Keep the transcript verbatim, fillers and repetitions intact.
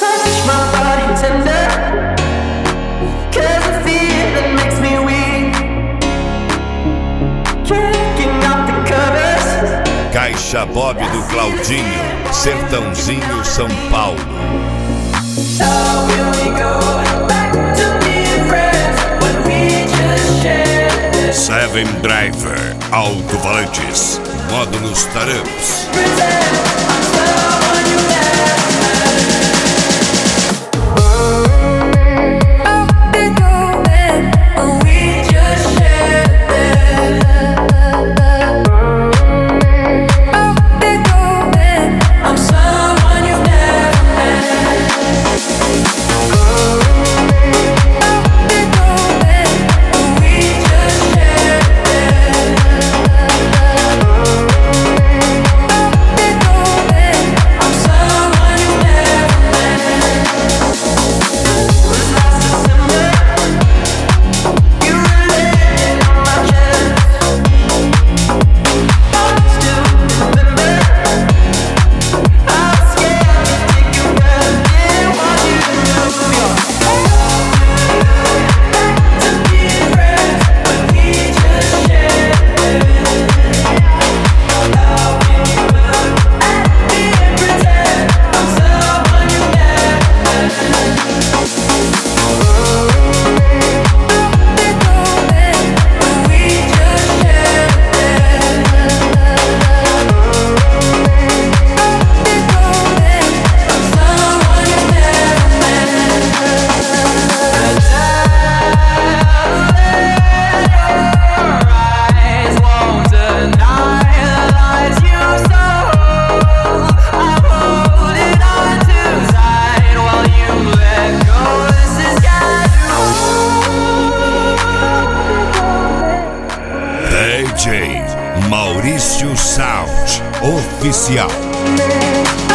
touch my body tender, 'cause the feeling makes me weak. Kicking off the covers. Caixa Bob do Claudinho, Sertãozinho, São Paulo. Oh, will we go back to being friends when we just shared? Seven Driver, alto-falantes, modo nos taramps. Pretend I'm someone you never met. I'll be going when we just shared it. I'll be going, I'm someone you never met. I'll be going when we just shared it. I'm someone you never met. Was last December, you were laying on my chest. Still remember, I was scared to take your breath. Didn't want you to know you're back to being friends when we just shared it. How can you look at me and pretend I'm someone you never met? I'll be going when we just shared it. I'll be going, I'm someone you never met. Your eyes won't deny the lies you sold. I'm holding on too tight while you let go. This is D J Maurício Sound Oficial.